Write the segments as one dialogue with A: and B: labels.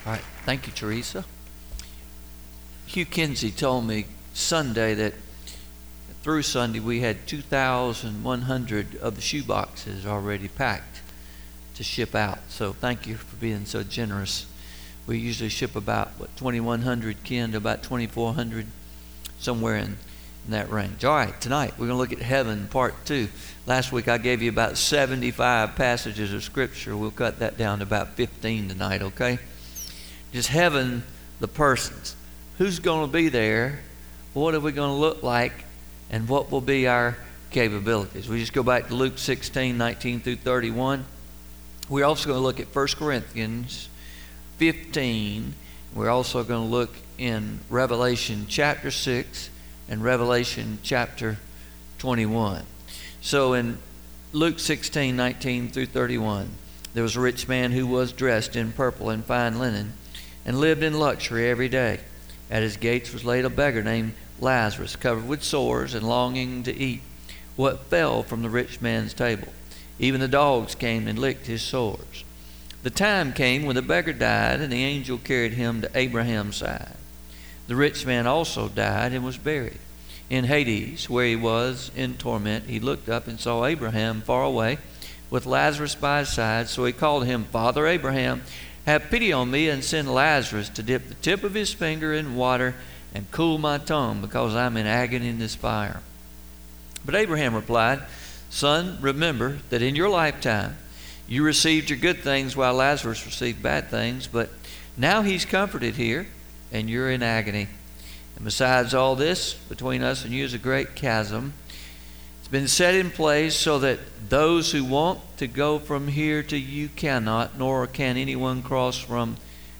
A: All right. Thank you, Teresa. Hugh Kinsey told me Sunday that through Sunday we had 2,100 of the shoe boxes already packed to ship out. So thank you for being so generous. We usually ship about 2,100, Ken, to about 2,400, somewhere in that range. All right, tonight we're going to look at heaven, part 2. Last week I gave you about 75 passages of Scripture. We'll cut that down to about 15 tonight, okay? Just heaven, the persons. Who's going to be there? What are we going to look like? And what will be our capabilities? We just go back to Luke 16, 19 through 31. We're also going to look at 1 Corinthians 15. We're also going to look in Revelation chapter 6 and Revelation chapter 21. So in Luke 16, 19 through 31, there was a rich man who was dressed in purple and fine linen and lived in luxury every day. At his gates was laid a beggar named Lazarus, covered with sores and longing to eat what fell from the rich man's table. Even the dogs came and licked his sores. The time came when the beggar died, and the angel carried him to Abraham's side. The rich man also died and was buried. In Hades, where he was in torment, he looked up and saw Abraham far away, with Lazarus by his side. So he called him, Father Abraham, have pity on me and send Lazarus to dip the tip of his finger in water and cool my tongue, because I'm in agony in this fire. But Abraham replied, Son, remember that in your lifetime you received your good things while Lazarus received bad things, but now he's comforted here and you're in agony. And besides all this, between us and you is a great chasm. It's been set in place so that those who want to go from here to you cannot, nor can anyone cross from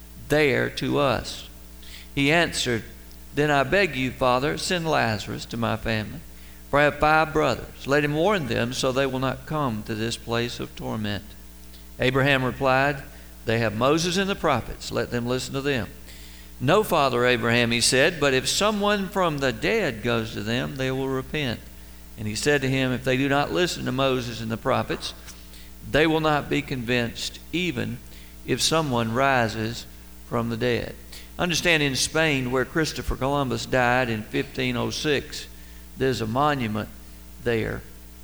A: there to us. He answered, Then I beg you, Father, send Lazarus to my family, for I have 5 brothers. Let him warn them so they will not come to this place of torment. Abraham replied, They have Moses and the prophets. Let them listen to them. No, Father Abraham, he said, but if someone from the dead goes to them, they will repent. And he said to him, If they do not listen to Moses and the prophets, they will not be convinced, even if someone rises from the dead. Understand, in Spain, where Christopher Columbus died in 1506, there's a monument there.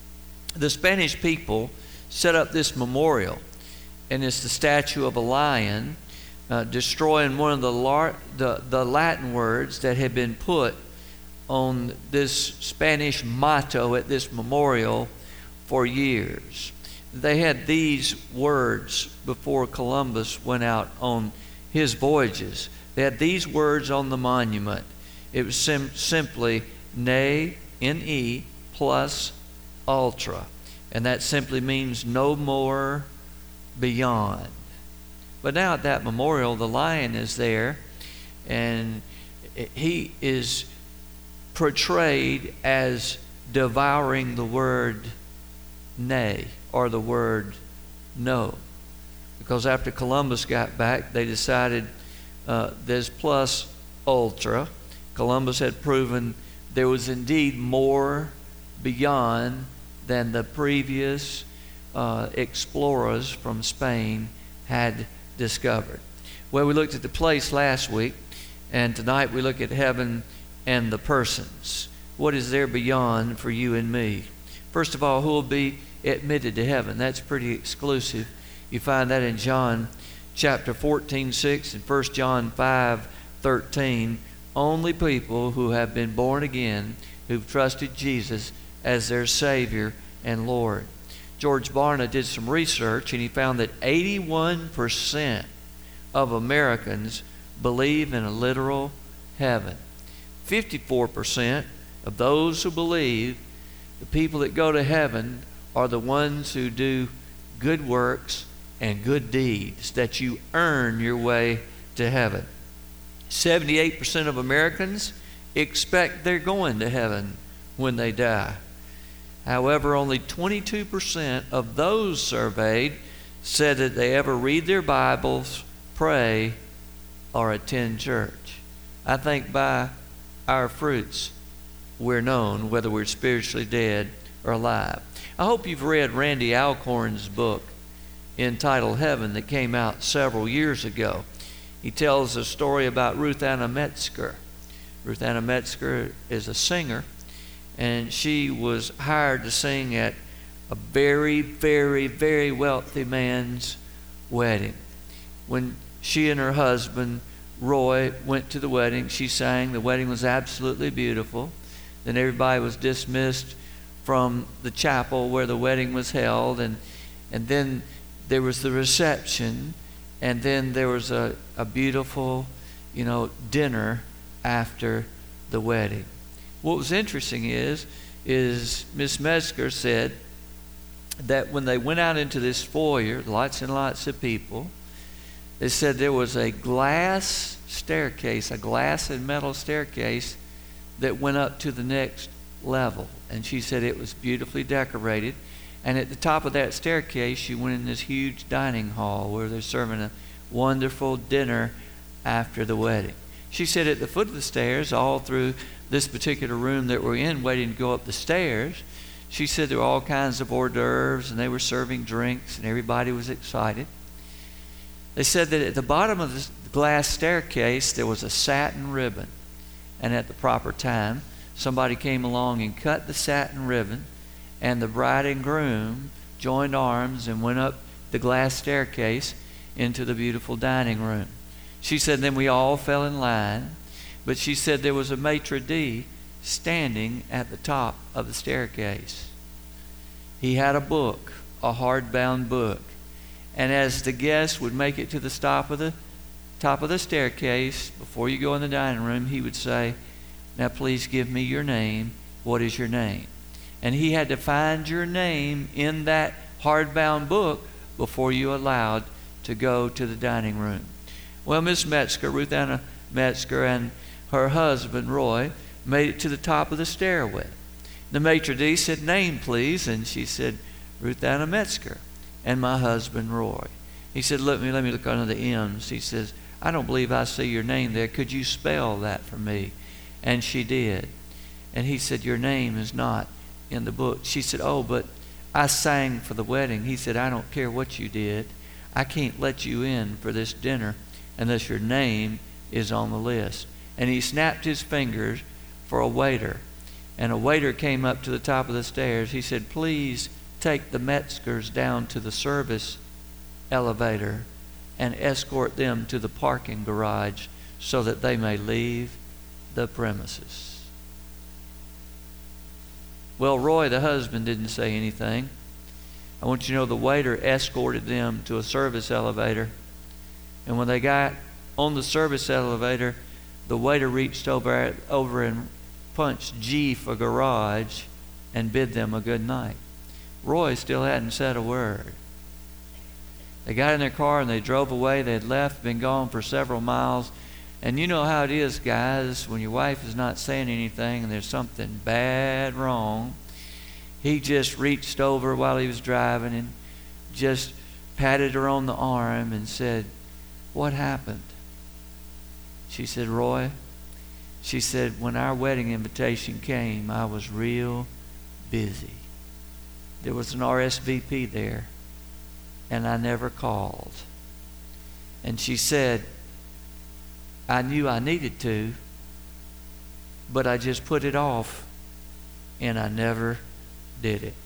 A: The Spanish people set up this memorial, and it's the statue of a lion destroying one of the Latin words that had been put on this Spanish motto at this memorial for years. They had these words before Columbus went out on his voyages. They had these words on the monument. It was simply Ne, N-E, plus ultra. And that simply means no more, beyond. But now at that memorial, the lion is there, and he is portrayed as devouring the word nay, or the word no. Because after Columbus got back, they decided there's plus ultra. Columbus had proven there was indeed more beyond than the previous explorers from Spain had discovered. Well, we looked at the place last week, and tonight we look at heaven and the persons. What is there beyond for you and me? First of all, who will be admitted to heaven? That's pretty exclusive. You find that in John chapter 14:6 and 1 John 5:13. Only people who have been born again, who've trusted Jesus as their Savior and Lord. George Barna did some research, and he found that 81% of Americans believe in a literal heaven. 54% of those who believe the people that go to heaven are the ones who do good works and good deeds, that you earn your way to heaven. 78% of Americans expect they're going to heaven when they die. However, only 22% of those surveyed said that they ever read their Bibles, pray, or attend church. I think by our fruits we're known whether we're spiritually dead or alive. I hope you've read Randy Alcorn's book entitled Heaven that came out several years ago. he tells a story about Ruth Anna Metzger. Ruth Anna Metzger is a singer, and she was hired to sing at a very, very, very wealthy man's wedding. When she and her husband, Roy, went to the wedding, she sang. The wedding was absolutely beautiful. Then everybody was dismissed from the chapel where the wedding was held, and then there was the reception, and then there was a beautiful, dinner after the wedding. What was interesting is Miss Metzger said that when they went out into this foyer, lots and lots of people, they said there was a glass staircase, a glass and metal staircase that went up to the next level. And she said it was beautifully decorated. And at the top of that staircase, you went in this huge dining hall where they're serving a wonderful dinner after the wedding. She said at the foot of the stairs, all through this particular room that we're in, waiting to go up the stairs, she said there were all kinds of hors d'oeuvres, and they were serving drinks, and everybody was excited. They said that at the bottom of the glass staircase, there was a satin ribbon. And at the proper time, somebody came along and cut the satin ribbon, and the bride and groom joined arms and went up the glass staircase into the beautiful dining room. She said then we all fell in line, but she said there was a maitre d' standing at the top of the staircase. He had a book, a hardbound book, and as the guests would make it to the top of the staircase, before you go in the dining room, he would say, "Now please give me your name. What is your name?" And he had to find your name in that hardbound book before you allowed to go to the dining room. Well, Miss Metzger, Ruth Anna Metzger, and her husband, Roy, made it to the top of the stairway. The maitre d' said, "Name, please." And she said, "Ruth Anna Metzger." And my husband, Roy. He said, let me look under the M's. He says, "I don't believe I see your name there. Could you spell that for me?" And she did. And he said, "Your name is not in the book." She said, "Oh, but I sang for the wedding." He said, "I don't care what you did. I can't let you in for this dinner unless your name is on the list." And he snapped his fingers for a waiter. And a waiter came up to the top of the stairs. He said, "Please take the Metzgers down to the service elevator and escort them to the parking garage so that they may leave the premises." Well, Roy, the husband, didn't say anything. I want you to know the waiter escorted them to a service elevator. And when they got on the service elevator, the waiter reached over and punched G for garage and bid them a good night. Roy still hadn't said a word. They got in their car and they drove away. They had left, been gone for several miles. And you know how it is, guys, when your wife is not saying anything and there's something bad wrong. He just reached over while he was driving and just patted her on the arm and said, "What happened?" She said, "Roy," she said, "when our wedding invitation came, I was real busy. There was an RSVP there, and I never called." And she said, "I knew I needed to, but I just put it off, and I never did it."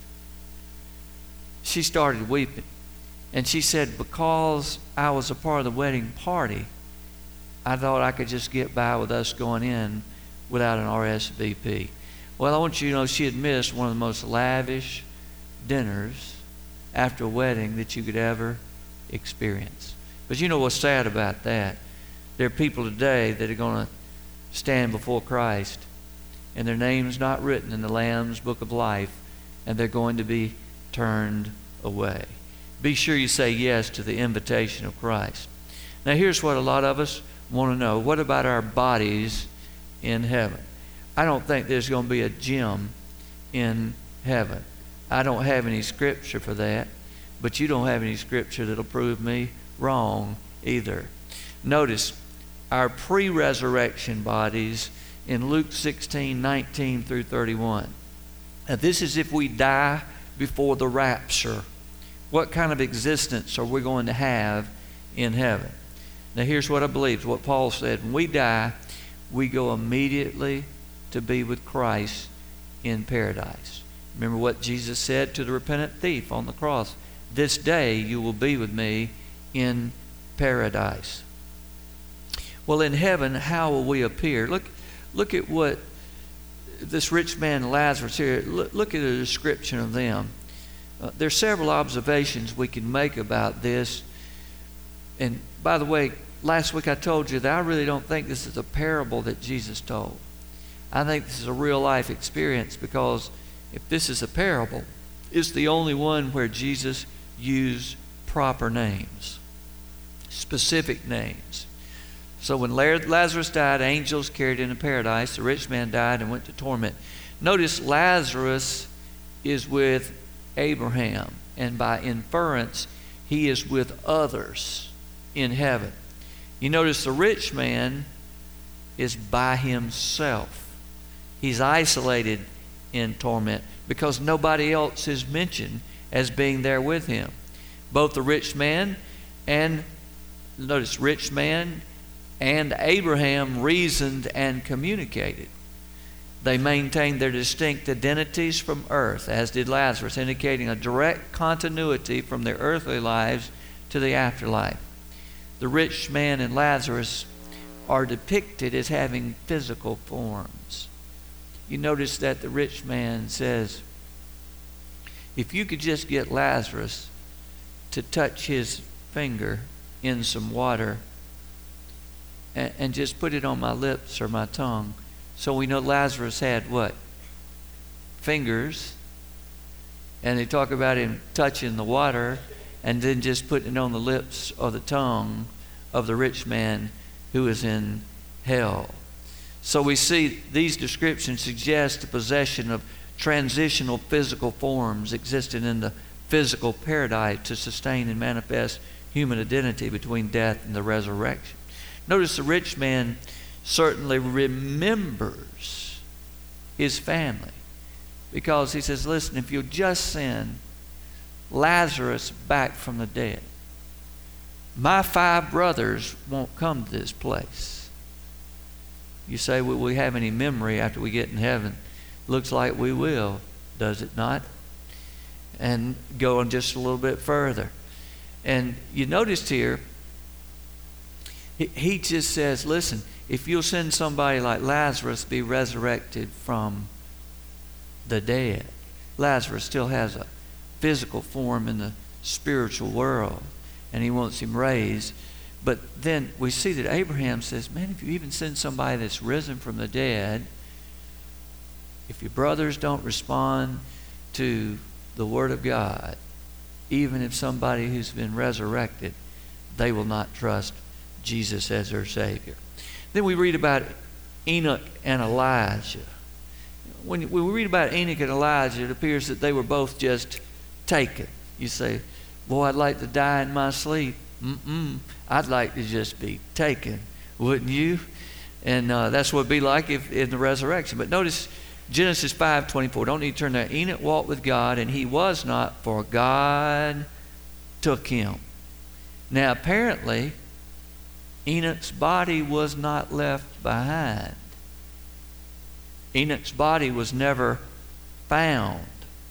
A: She started weeping, and she said, "Because I was a part of the wedding party, I thought I could just get by with us going in without an RSVP." Well, I want you to know she had missed one of the most lavish dinners after a wedding that you could ever experience. But you know what's sad about that? There are people today that are going to stand before Christ and their name's not written in the Lamb's Book of Life, and they're going to be turned away. Be sure you say yes to the invitation of Christ. Now here's what a lot of us want to know. What about our bodies in heaven? I don't think there's going to be a gym in heaven. I don't have any scripture for that, but you don't have any scripture that'll prove me wrong either. Notice our pre-resurrection bodies in Luke 16:19 through 31. Now this is if we die before the rapture. What kind of existence are we going to have in heaven? Now here's what I believe, what Paul said. When we die, we go immediately to be with Christ in paradise. Remember what Jesus said to the repentant thief on the cross. This day you will be with me in paradise. Well, in heaven, how will we appear? Look at what this rich man and Lazarus here, look at the description of them. There's several observations we can make about this. And by the way, last week I told you that I really don't think this is a parable that Jesus told. I think this is a real life experience, because if this is a parable, it's the only one where Jesus used proper names, specific names. So when Lazarus died, angels carried him to paradise. The rich man died and went to torment. Notice Lazarus is with Abraham, and by inference, he is with others in heaven. You notice the rich man is by himself. He's isolated in torment because nobody else is mentioned as being there with him. Both the rich man and Abraham reasoned and communicated. They maintained their distinct identities from earth, as did Lazarus, indicating a direct continuity from their earthly lives to the afterlife. The rich man and Lazarus are depicted as having physical forms. You notice that the rich man says, if you could just get Lazarus to touch his finger in some water and just put it on my lips or my tongue. So we know Lazarus had what? Fingers. And they talk about him touching the water and then just putting it on the lips or the tongue of the rich man who is in hell. So we see these descriptions suggest the possession of transitional physical forms existing in the physical paradise to sustain and manifest human identity between death and the resurrection. Notice the rich man certainly remembers his family, because he says, listen, if you'll just send Lazarus back from the dead, my 5 brothers won't come to this place. You say, will we have any memory after we get in heaven? Looks like we will, does it not? And go on just a little bit further. And you noticed here, he just says, listen, if you'll send somebody like Lazarus be resurrected from the dead. Lazarus still has a physical form in the spiritual world, and he wants him raised. But then we see that Abraham says, man, if you even send somebody that's risen from the dead, if your brothers don't respond to the Word of God, even if somebody who's been resurrected, they will not trust Jesus as their Savior. Then we read about Enoch and Elijah. When we read about Enoch and Elijah, it appears that they were both just taken. You say, boy, I'd like to die in my sleep. I'd like to just be taken, wouldn't you? And that's what it'd be like if in the resurrection. But notice Genesis 5:24. Don't need to turn there. Enoch walked with God, and he was not, for God took him. Now, apparently, Enoch's body was not left behind. Enoch's body was never found.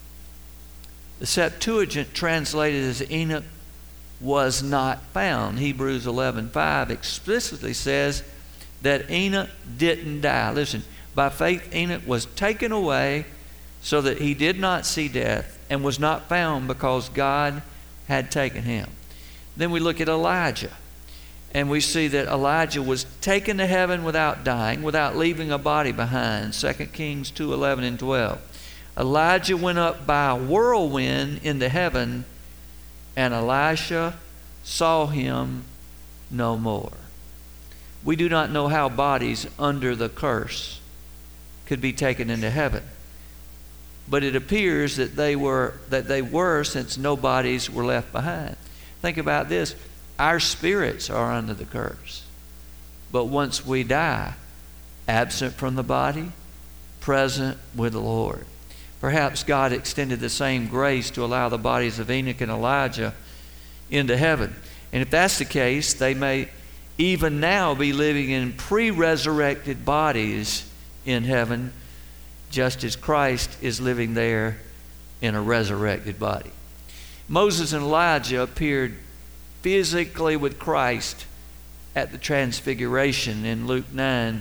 A: The Septuagint translated as Enoch was not found. Hebrews 11:5 explicitly says that Enoch didn't die. Listen, by faith Enoch was taken away so that he did not see death, and was not found because God had taken him. Then we look at Elijah, and we see that Elijah was taken to heaven without dying, without leaving a body behind. 2 Kings 2:11 and 12. Elijah went up by a whirlwind into heaven, and Elisha saw him no more. We do not know how bodies under the curse could be taken into heaven, but it appears that they were, since no bodies were left behind. Think about this. Our spirits are under the curse, but once we die, absent from the body, present with the Lord. Perhaps God extended the same grace to allow the bodies of Enoch and Elijah into heaven. And if that's the case, they may even now be living in pre-resurrected bodies in heaven, just as Christ is living there in a resurrected body. Moses and Elijah appeared physically with Christ at the Transfiguration in Luke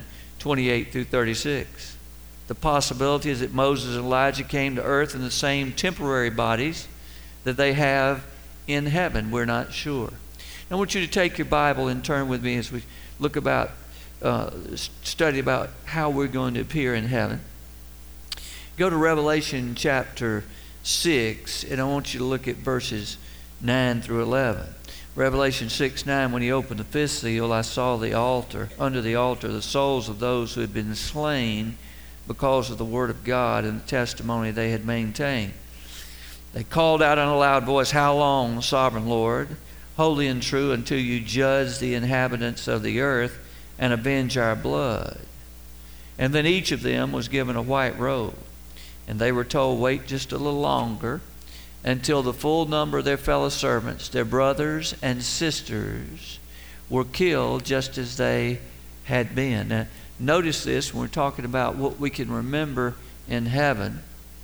A: 9:28 through 36. The possibility is that Moses and Elijah came to earth in the same temporary bodies that they have in heaven. We're not sure. I want you to take your Bible and turn with me as we look about, study about how we're going to appear in heaven. Go to Revelation chapter 6, and I want you to look at verses 9 through 11. Revelation 6:9, when he opened the fifth seal, I saw the altar, under the altar, the souls of those who had been slain because of the word of God and the testimony they had maintained. They called out in a loud voice, How long, sovereign Lord, holy and true, until you judge the inhabitants of the earth and avenge our blood? And then each of them was given a white robe. And they were told, wait just a little longer until the full number of their fellow servants, their brothers and sisters, were killed just as they had been. Now, notice this when we're talking about what we can remember in heaven.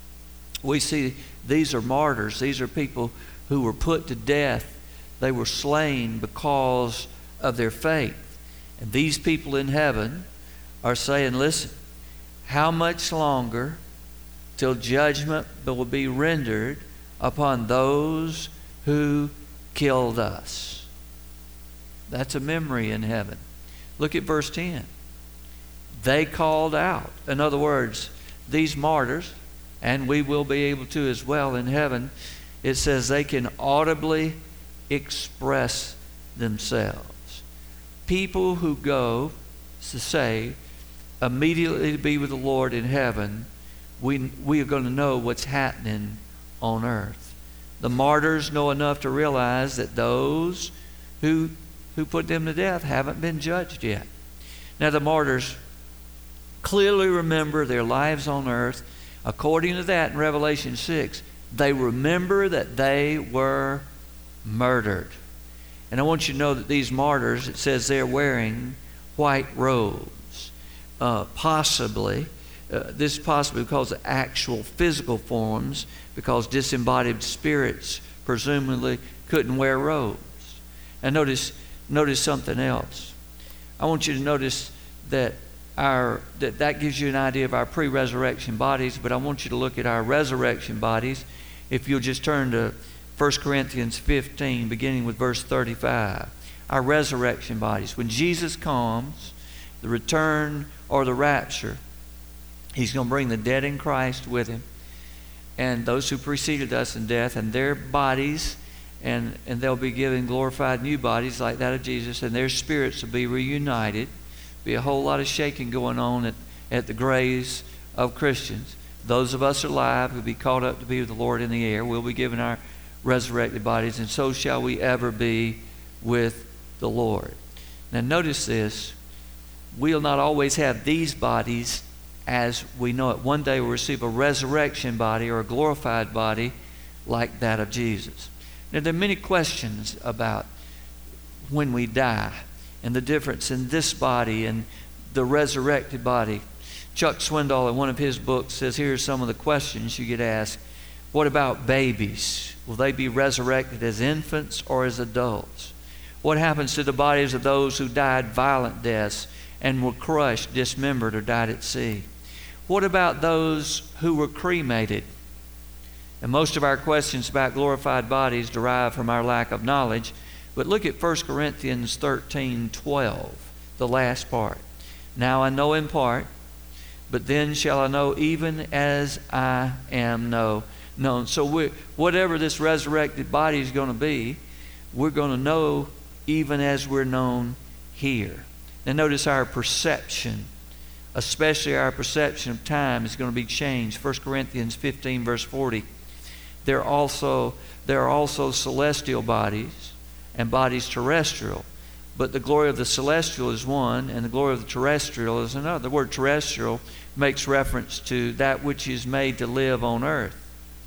A: We see these are martyrs. These are people who were put to death. They were slain because of their faith. And these people in heaven are saying, listen, how much longer till judgment will be rendered upon those who killed us? That's a memory in heaven. Look at verse 10. They called out. In other words, these martyrs, and we will be able to as well in heaven, it says they can audibly express themselves. People who go, to say, immediately to be with the Lord in heaven, we are going to know what's happening on earth. The martyrs know enough to realize that those who put them to death haven't been judged yet. Now the martyrs clearly remember their lives on earth. According to that in Revelation 6, they remember that they were murdered. And I want you to know that these martyrs, it says they're wearing white robes. Possibly, this is possibly because of actual physical forms, because disembodied spirits presumably couldn't wear robes. And notice something else. I want you to notice that that gives you an idea of our pre-resurrection bodies, but I want you to look at our resurrection bodies. If you'll just turn to 1 Corinthians 15, beginning with verse 35. Our resurrection bodies. When Jesus comes, the return or the rapture, He's going to bring the dead in Christ with Him and those who preceded us in death and their bodies, and they'll be given glorified new bodies like that of Jesus, and their spirits will be reunited. Be a whole lot of shaking going on at the graves of Christians. Those of us alive who will be caught up to be with the Lord in the air will be given our resurrected bodies, and so shall we ever be with the Lord. Now notice this. We'll not always have these bodies as we know it. One day we'll receive a resurrection body or a glorified body like that of Jesus. Now there are many questions about when we die and the difference in this body and the resurrected body. Chuck Swindoll in one of his books says, here are some of the questions you get asked. What about babies? Will they be resurrected as infants or as adults? What happens to the bodies of those who died violent deaths and were crushed, dismembered, or died at sea? What about those who were cremated? And most of our questions about glorified bodies derive from our lack of knowledge. But look at 1 Corinthians 13:12, the last part. Now I know in part, but then shall I know even as I am known. So whatever this resurrected body is going to be, we're going to know even as we're known here. Now notice our perception, especially our perception of time, is going to be changed. 1 Corinthians 15 verse 40. There are also celestial bodies and bodies terrestrial. But the glory of the celestial is one, and the glory of the terrestrial is another. The word terrestrial makes reference to that which is made to live on earth.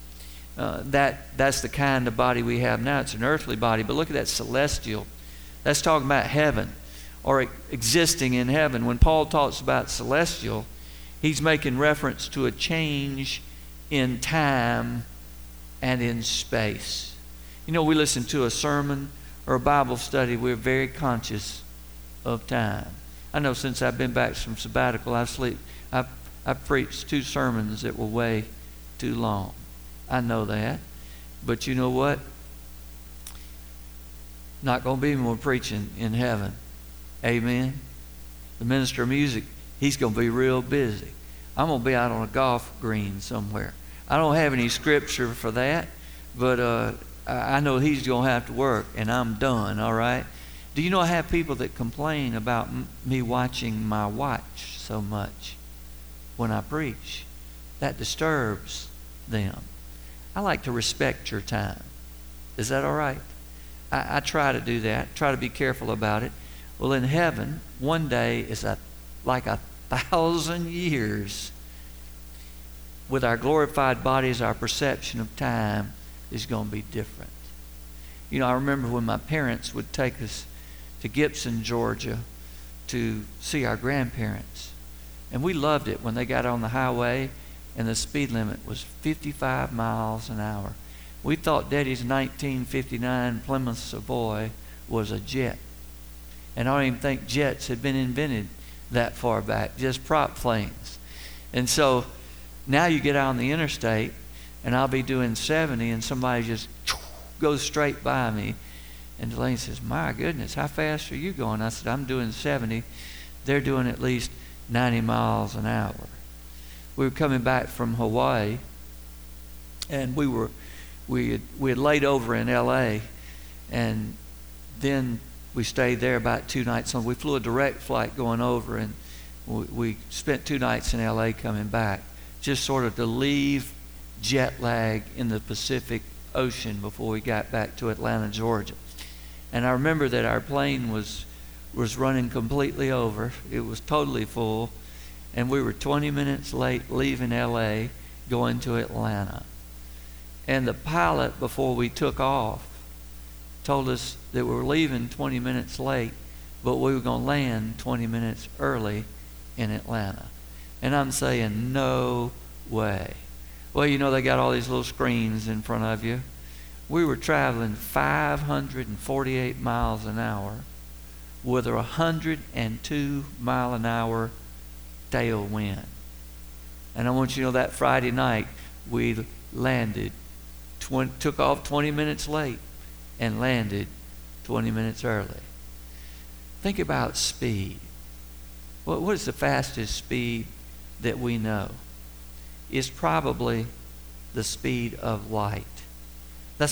A: That's the kind of body we have now. It's an earthly body. But look at that celestial. That's talking about heaven. or existing in heaven. When Paul talks about celestial, he's making reference to a change in time and in space. You know, we listen to a sermon or a Bible study, we're very conscious of time. I know since I've been back from sabbatical, I've preached 2 sermons that were way too long. I know that. But you know what? Not going to be more preaching in heaven. Amen? The minister of music, he's going to be real busy. I'm going to be out on a golf green somewhere. I don't have any scripture for that, but I know he's going to have to work, and I'm done, all right? Do you know I have people that complain about me watching my watch so much when I preach? That disturbs them. I like to respect your time. Is that all right? I try to do that, try to be careful about it. Well, in heaven, one day is like 1,000 years. With our glorified bodies, our perception of time is going to be different. You know, I remember when my parents would take us to Gibson, Georgia, to see our grandparents. And we loved it when they got on the highway and the speed limit was 55 miles an hour. We thought Daddy's 1959 Plymouth Savoy was a jet. And I don't even think jets had been invented that far back, just prop planes. And so now you get out on the interstate, and I'll be doing 70, and somebody just goes straight by me. And Delaney says, "My goodness, how fast are you going?" I said, "I'm doing 70. They're doing at least 90 miles an hour." We were coming back from Hawaii, and we had laid over in L.A., and then we stayed there about 2 nights. So we flew a direct flight going over, and we spent 2 nights in L.A. coming back, just sort of to leave jet lag in the Pacific Ocean before we got back to Atlanta, Georgia. And I remember that our plane was running completely over. It was totally full, and we were 20 minutes late leaving L.A. going to Atlanta. And the pilot, before we took off, told us that we were leaving 20 minutes late, but we were going to land 20 minutes early in Atlanta. And I'm saying, no way. Well, you know, they got all these little screens in front of you. We were traveling 548 miles an hour with a 102 mile an hour tailwind. And I want you to know that Friday night we landed, took off 20 minutes late and landed 20 minutes early. Think about speed. What is the fastest speed that we know? It's probably the speed of light. That's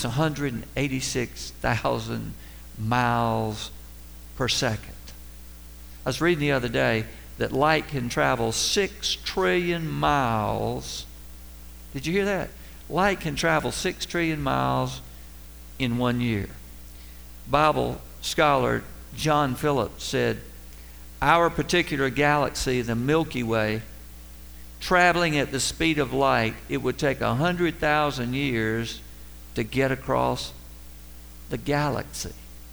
A: 186,000 miles per second. I was reading the other day that light can travel 6 trillion miles. Did you hear that? Light can travel 6 trillion miles in 1 year. Bible scholar John Phillips said, our particular galaxy, the Milky Way, traveling at the speed of light, it would take 100,000 years to get across the galaxy.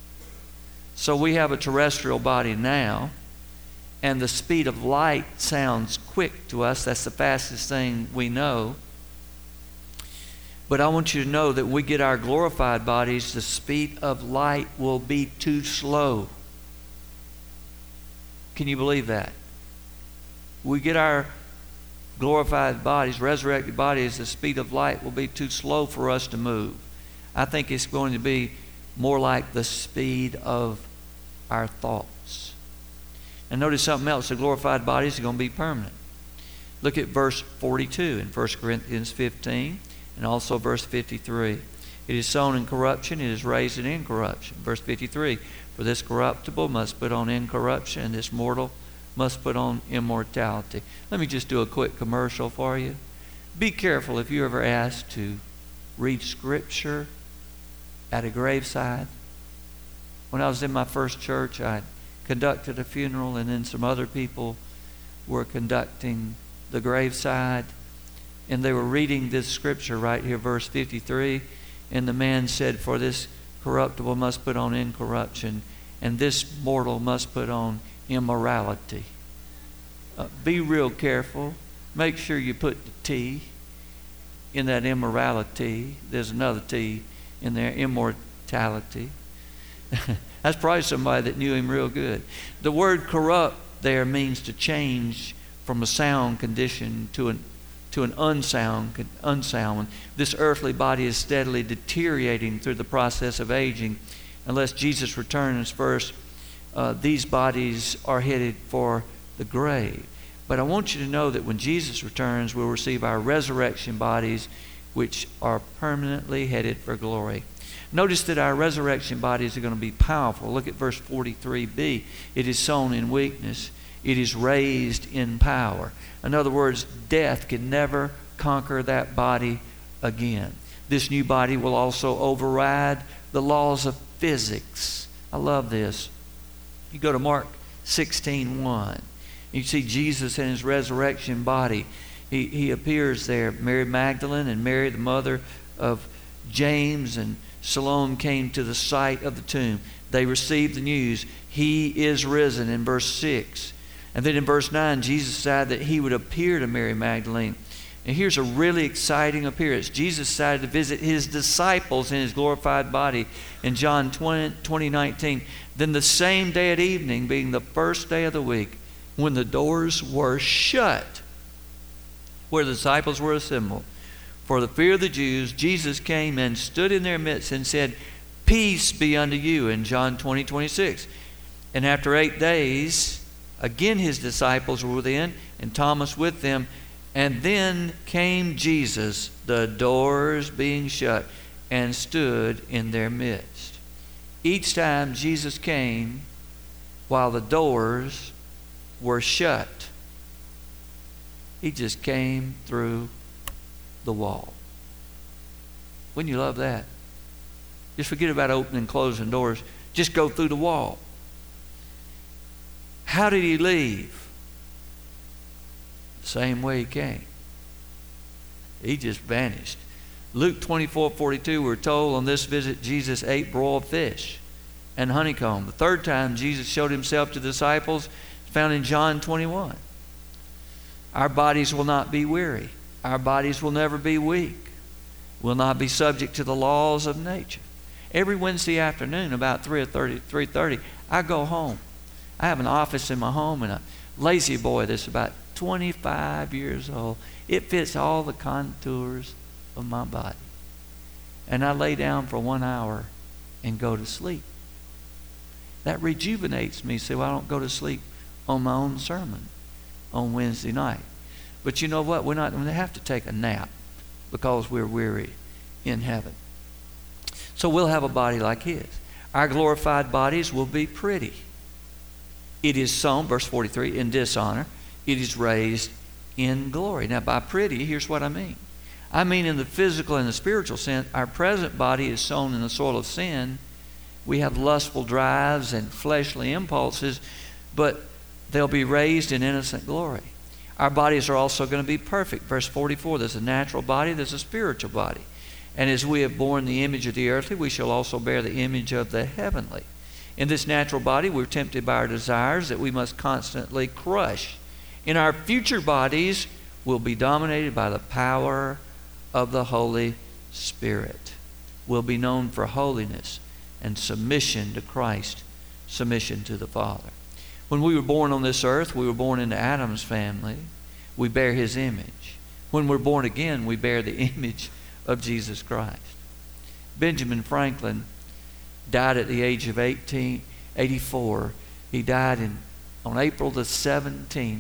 A: So we have a terrestrial body now, and the speed of light sounds quick to us. That's the fastest thing we know. But I want you to know that when we get our glorified bodies, the speed of light will be too slow. Can you believe that? We get our glorified bodies, resurrected bodies, the speed of light will be too slow for us to move. I think it's going to be more like the speed of our thoughts. And notice something else. The glorified bodies are going to be permanent. Look at verse 42 in 1 Corinthians 15 and also verse 53. It is sown in corruption, it is raised in incorruption. Verse 53, for this corruptible must put on incorruption, and this mortal must put on immortality. Let me just do a quick commercial for you. Be careful if you're ever asked to read Scripture at a graveside. When I was in my first church, I conducted a funeral, and then some other people were conducting the graveside, and they were reading this scripture right here, verse 53, and the man said, for this corruptible must put on incorruption, and this mortal must put on immorality. Be real careful. Make sure you put the T in that immorality. There's another T in there, immortality. That's probably somebody that knew him real good. The word corrupt there means to change from a sound condition to an unsound one. This earthly body is steadily deteriorating through the process of aging. Unless Jesus returns first, these bodies are headed for the grave. But I want you to know that when Jesus returns, we'll receive our resurrection bodies, which are permanently headed for glory. Notice that our resurrection bodies are going to be powerful. Look at verse 43b. It is sown in weakness. It is raised in power. In other words, death can never conquer that body again. This new body will also override the laws of physics. I love this. You go to Mark 16:1. You see Jesus in his resurrection body. He appears there. Mary Magdalene and Mary, the mother of James and Salome, came to the site of the tomb. They received the news. He is risen in verse 6. And then in verse 9, Jesus decided that he would appear to Mary Magdalene. And here's a really exciting appearance. Jesus decided to visit his disciples in his glorified body in John 20:19. Then the same day at evening, being the first day of the week, when the doors were shut, where the disciples were assembled, for the fear of the Jews, Jesus came and stood in their midst and said, "Peace be unto you," in John 20:26. And after 8 days, again his disciples were within, and Thomas with them. And then came Jesus, the doors being shut, and stood in their midst. Each time Jesus came while the doors were shut, he just came through the wall. Wouldn't you love that? Just forget about opening and closing doors. Just go through the wall. How did he leave? The same way he came. He just vanished. Luke 24:42, we're told on this visit Jesus ate broiled fish and honeycomb. The third time Jesus showed himself to the disciples is found in John 21. Our bodies will not be weary. Our bodies will never be weak. Will not be subject to the laws of nature. Every Wednesday afternoon about 3:30, I go home. I have an office in my home and a lazy boy that's about 25 years old. It fits all the contours of my body. And I lay down for 1 hour and go to sleep. That rejuvenates me so I don't go to sleep on my own sermon on Wednesday night. But you know what? We're not going to have to take a nap because we're weary in heaven. So we'll have a body like his. Our glorified bodies will be pretty. It is sown, verse 43, in dishonor. It is raised in glory. Now, by pretty, here's what I mean. I mean in the physical and the spiritual sense, our present body is sown in the soil of sin. We have lustful drives and fleshly impulses, but they'll be raised in innocent glory. Our bodies are also going to be perfect. Verse 44, there's a natural body, there's a spiritual body. And as we have borne the image of the earthly, we shall also bear the image of the heavenly. In this natural body, we're tempted by our desires that we must constantly crush. In our future bodies, we'll be dominated by the power of the Holy Spirit. We'll be known for holiness and submission to Christ, submission to the Father. When we were born on this earth, we were born into Adam's family. We bear his image. When we're born again, we bear the image of Jesus Christ. Benjamin Franklin died at the age of 84. He died on April the 17th,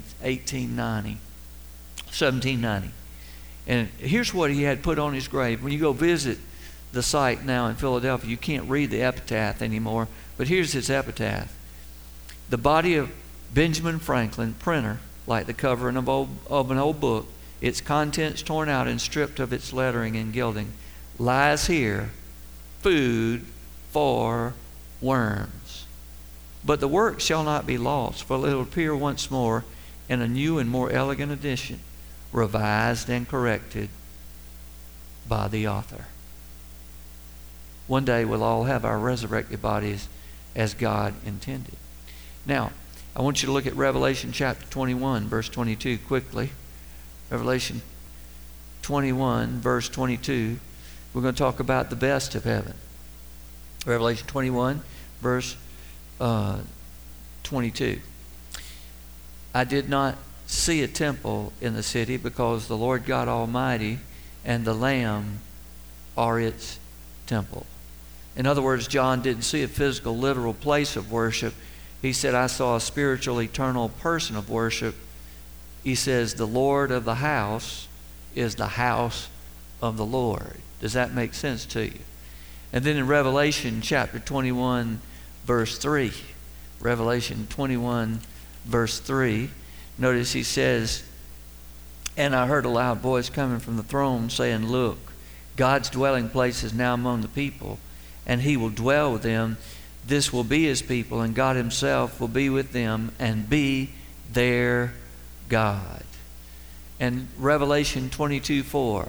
A: 1790. And here's what he had put on his grave. When you go visit the site now in Philadelphia, you can't read the epitaph anymore, but here's his epitaph. The body of Benjamin Franklin, printer, like the cover of an old book, its contents torn out and stripped of its lettering and gilding, lies here, food for worms. But the work shall not be lost, for it will appear once more in a new and more elegant edition, revised and corrected by the author. One day we'll all have our resurrected bodies as God intended. Now, I want you to look at Revelation chapter 21, verse 22 quickly. Revelation 21, verse 22. We're going to talk about the best of heaven. Revelation 21, verse 22. I did not see a temple in the city, because the Lord God Almighty and the Lamb are its temple. In other words, John didn't see a physical, literal place of worship. He said, I saw a spiritual, eternal person of worship. He says, the Lord of the house is the house of the Lord. Does that make sense to you? And then in Revelation chapter 21, verse 3, Revelation 21, verse 3, notice he says, and I heard a loud voice coming from the throne saying, look, God's dwelling place is now among the people, and he will dwell with them. This will be his people, and God himself will be with them and be their God. And Revelation 22:4.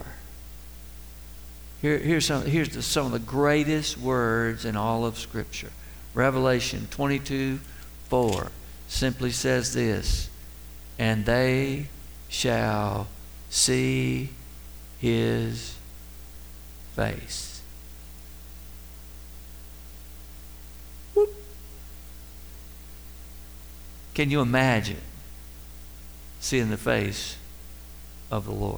A: Here's some of the greatest words in all of Scripture. Revelation 22:4 simply says this, and they shall see his face. Whoop. Can you imagine seeing the face of the Lord?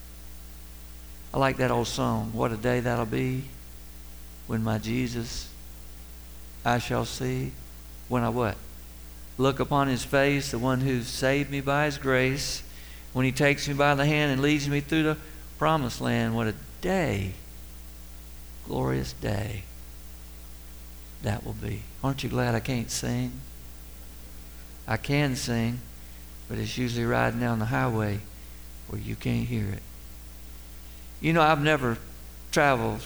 A: I like that old song, what a day that'll be when my Jesus I shall see. When I what? Look upon his face, the one who saved me by his grace. When he takes me by the hand and leads me through the promised land. What a day, glorious day that will be. Aren't you glad I can't sing? I can sing, but it's usually riding down the highway where you can't hear it. You know, I've never traveled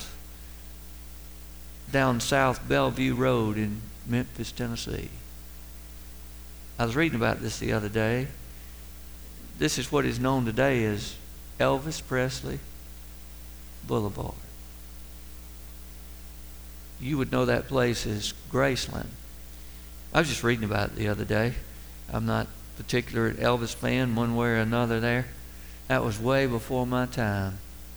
A: down South Bellevue Road in Memphis, Tennessee. I was reading about this the other day. This is what is known today as Elvis Presley Boulevard. You would know that place as Graceland. I was just reading about it the other day. I'm not particular an Elvis fan one way or another there. That was way before my time.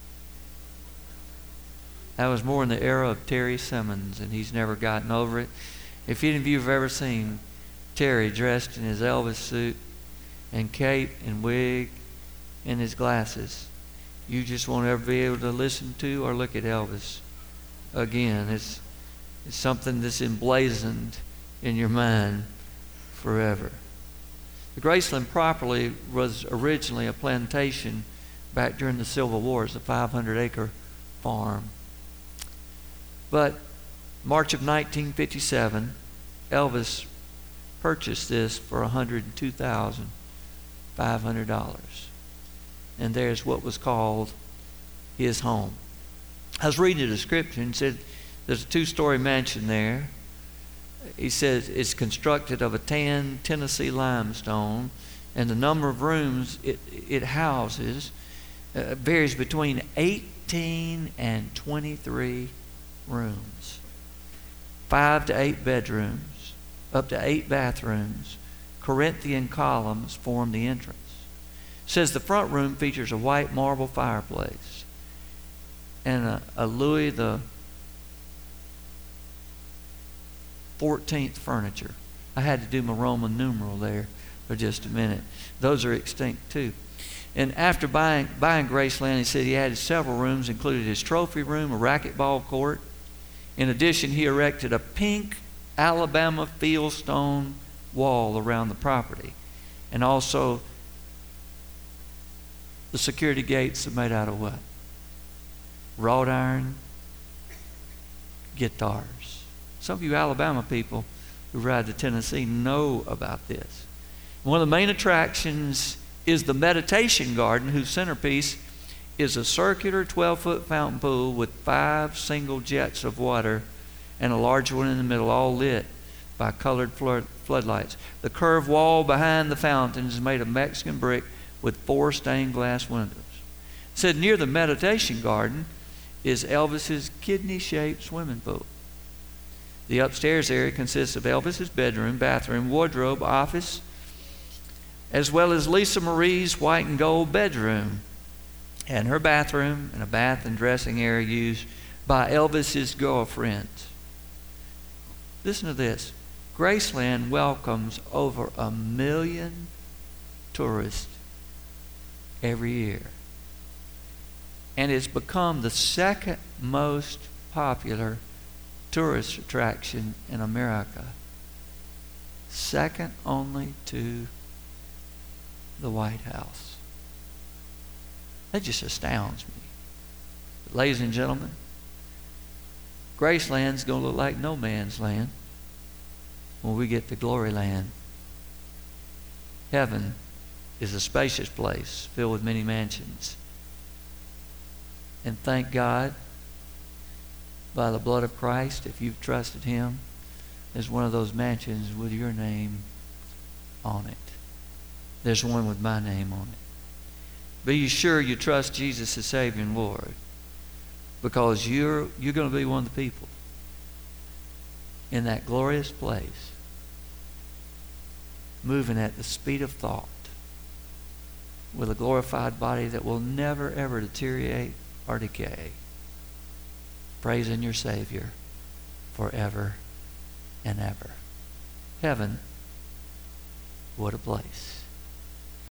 A: That was more in the era of Terry Simmons, and he's never gotten over it. If any of you have ever seen Terry dressed in his Elvis suit and cape and wig and his glasses, you just won't ever be able to listen to or look at Elvis again. It's something that's emblazoned in your mind forever. The Graceland property was originally a plantation back during the Civil War. It's a 500-acre farm. But March of 1957, Elvis purchased this for $102,500. And there's what was called his home. I was reading the description and said there's a 2-story mansion there. He says it's constructed of a tan Tennessee limestone, and the number of rooms it houses varies between 18 and 23 rooms, 5 to 8 bedrooms, up to 8 bathrooms. Corinthian columns form the entrance. It says the front room features a white marble fireplace and a Louis the 14th furniture. I had to do my Roman numeral there for just a minute. Those are extinct too. And after buying Graceland, he said he added several rooms, included his trophy room, a racquetball court. In addition, he erected a pink Alabama fieldstone wall around the property. And also, the security gates are made out of what? Wrought iron guitars. Some of you Alabama people who ride to Tennessee know about this. One of the main attractions is the meditation garden, whose centerpiece is a circular 12-foot fountain pool with 5 single jets of water and a large one in the middle, all lit by colored floodlights. The curved wall behind the fountain is made of Mexican brick with 4 stained glass windows. It said near the meditation garden is Elvis's kidney-shaped swimming pool. The upstairs area consists of Elvis's bedroom, bathroom, wardrobe, office, as well as Lisa Marie's white and gold bedroom and her bathroom and a bath and dressing area used by Elvis's girlfriends. Listen to this. Graceland welcomes over 1 million tourists every year, and it's become the second most popular tourist attraction in America, second only to the White House. That just astounds me. But ladies and gentlemen, Graceland's going to look like no man's land when we get to Glory Land. Heaven is a spacious place filled with many mansions. And thank God, by the blood of Christ, if you've trusted Him, there's one of those mansions with your name on it. There's one with my name on it. Be sure you trust Jesus as Savior and Lord, because you're going to be one of the people in that glorious place, moving at the speed of thought, with a glorified body that will never ever deteriorate or decay, praising your Savior forever and ever. Heaven, what a place.